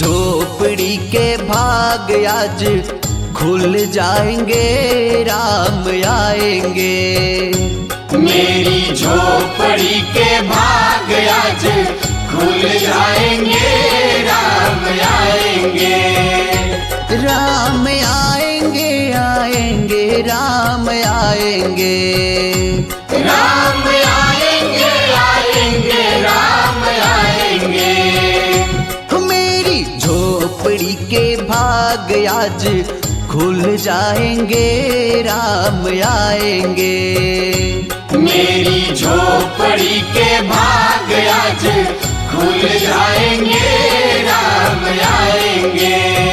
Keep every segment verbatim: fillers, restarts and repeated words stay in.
झोपड़ी के भाग आज खुल जाएंगे, राम आएंगे। मेरी झोपड़ी के भाग आज खुल जाएंगे, राम आएंगे। राम आएंगे आएंगे राम आएंगे। राम आएंगे आएंगे राम आएंगे। मेरी झोपड़ी के भाग आज खुल जाएंगे, राम आएंगे। मेरी झोपड़ी के भाग आज खुल जाएंगे, राम आएंगे।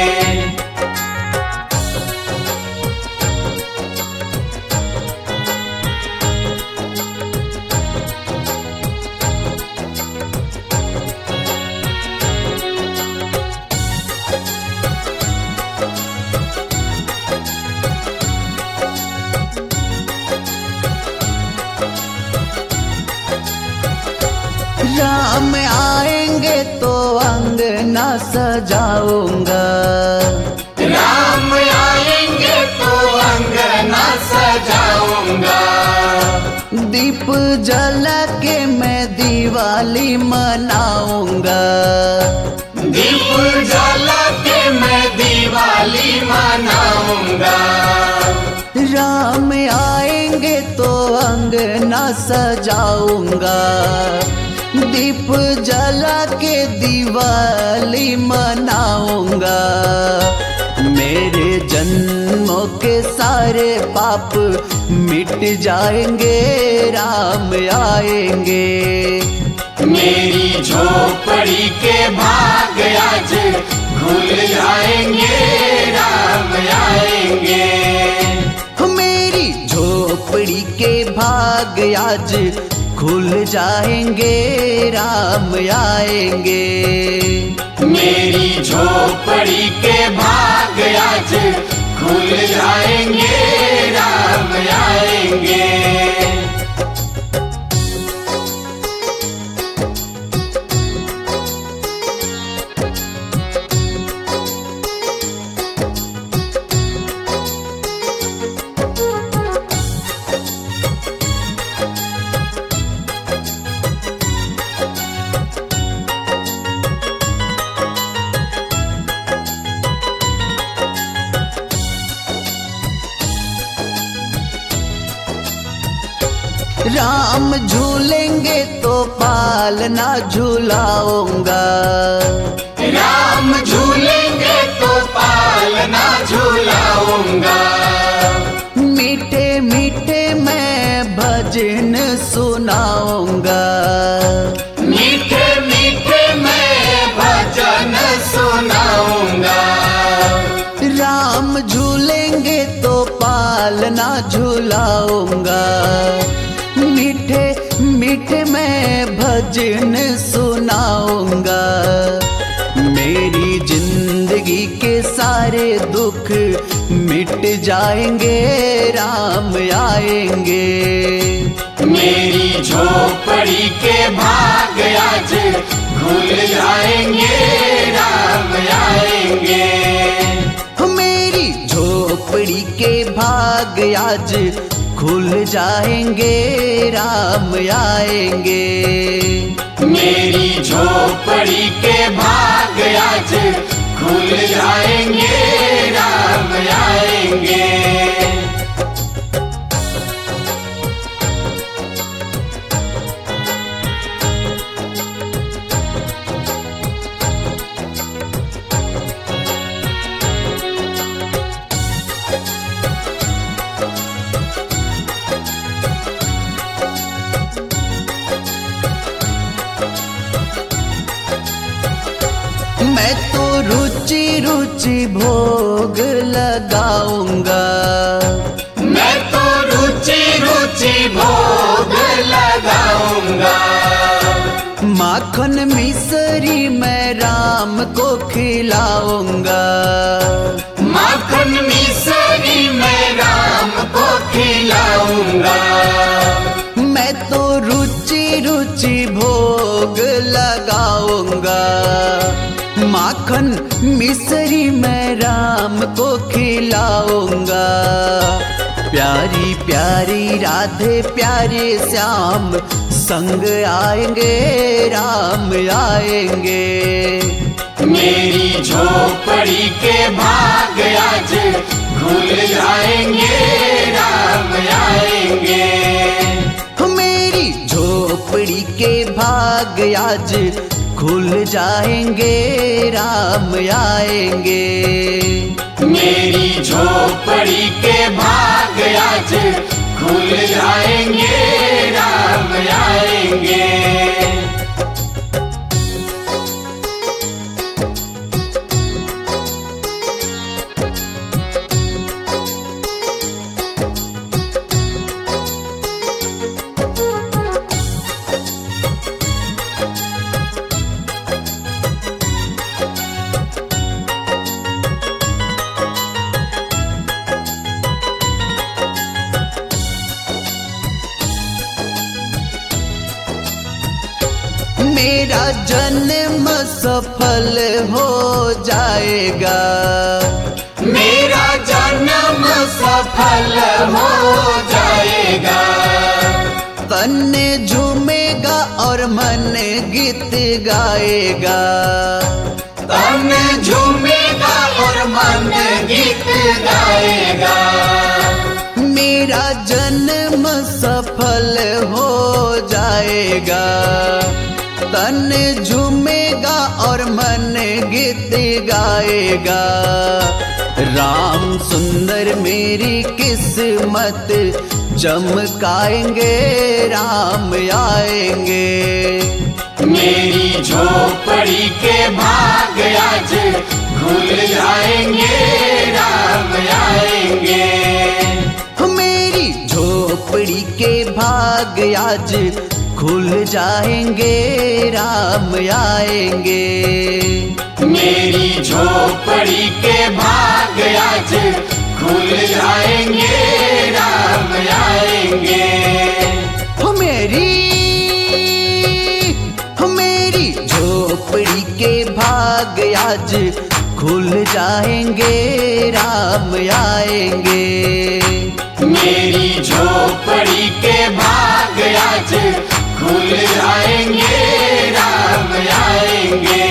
राम आएंगे तो अंगना सजाऊंगा। राम आएंगे तो अंगना सजाऊंगा। दीप जला के मैं दिवाली मनाऊंगा। दीप जला के मैं दिवाली मनाऊंगा। राम आएंगे तो अंगना सजाऊंगा। दीप जला के दिवाली मनाऊंगा। मेरे जन्मों के सारे पाप मिट जाएंगे, राम आएंगे। मेरी झोपड़ी के भाग आज खुल जाएंगे, राम आएंगे। मेरी झोपड़ी के भाग आज खुल जाएंगे, राम आएंगे। मेरी झोपड़ी के भाग आज खुल जाएंगे, राम आएंगे। राम झूलेंगे तो पालना झूलाऊंगा। राम झूलेंगे तो पालना झूलाऊंगा। मीठे मीठे मैं भजन सुनाऊंगा। मीठे मीठे मैं भजन सुनाऊंगा। राम झूलेंगे तो पालना झूलाऊंगा। मीठे मीठे मैं भजन सुनाऊंगा। मेरी जिंदगी के सारे दुख मिट जाएंगे, राम आएंगे। मेरी झोपड़ी के भाग आज खुल जाएंगे, राम आएंगे। मेरी झोपड़ी के भाग आज खुल जाएंगे, राम आएंगे। मेरी झोपड़ी के भाग आज खुल जाएंगे, राम आएंगे। मैं तो रुचि रुचि भोग लगाऊंगा। मैं तो रुचि रुचि भोग लगाऊंगा। माखन मिसरी मैं राम को खिलाऊंगा। माखन मिसरी मैं राम को खिलाऊंगा। मैं तो रुचि रुचि भोग लगाऊंगा। माखन मिश्री मैं राम को खिलाऊंगा। प्यारी प्यारी राधे प्यारे श्याम संग आएंगे राम आएंगे। मेरी झोपड़ी के भाग आज खुल जाएंगे राम आएंगे। मेरी झोपड़ी के भाग आज खुल जाएंगे राम आएंगे। मेरी झोपड़ी के भाग आज खुल जाएंगे राम आएंगे। मेरा जन्म सफल हो जाएगा। मेरा जन्म सफल हो जाएगा। तन झूमेगा और मन गीत गाएगा। तन झूमेगा और मन गीत गाएगा। मेरा जन्म सफल हो जाएगा। तन झूमेगा और मन गीत गाएगा। राम सुंदर मेरी किस्मत चमकाएंगे राम आएंगे। मेरी झोपड़ी के भाग आज खुल जाएंगे राम आएंगे। मेरी झोपड़ी के भाग आज खुल जाएंगे राम आएंगे। मेरी झोपड़ी के भाग आज खुल जाएंगे राम आएंगे। हो मेरी हो मेरी झोपड़ी के भाग आज खुल जाएंगे राम आएंगे। मेरी झोपड़ी के भाग आज खुल जाएंगे राम आएंगे।